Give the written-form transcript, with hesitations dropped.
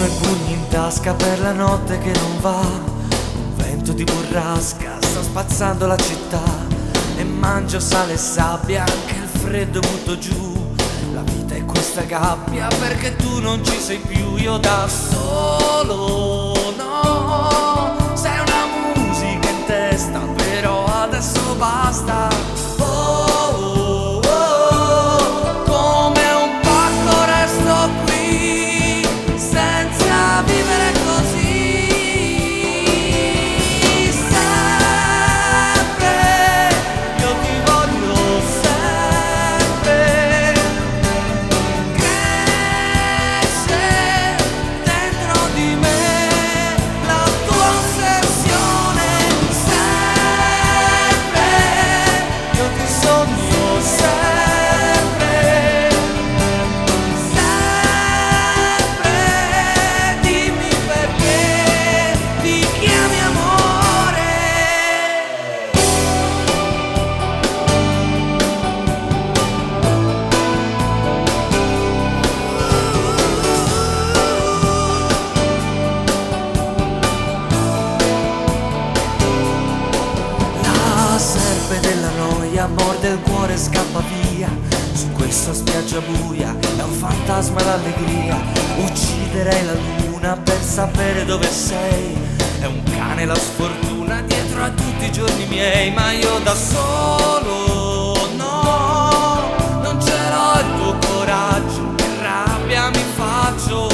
Sono i pugni in tasca per la notte che non va. Un vento di burrasca sta spazzando la città. E mangio sale e sabbia, anche il freddo butto giù. La vita è questa gabbia perché tu non ci sei più. Io da solo, no. Sei una musica in testa, però adesso basta. Oh, oh, oh, come un pacco resto qui senza vivere così. Sempre io ti voglio sempre. Cresce dentro di me la tua ossessione. Sempre io ti sogno sempre. Sempre dimmi perché ti chiami amore. La serpe della noia morde il cuore e scappa via. Su questa spiaggia buia è un fantasma d'allegria. Ucciderei la luna per sapere dove sei. È un cane la sfortuna dietro a tutti i giorni miei. Ma io da solo, no, non ce l'ho il tuo coraggio. Che rabbia mi faccio.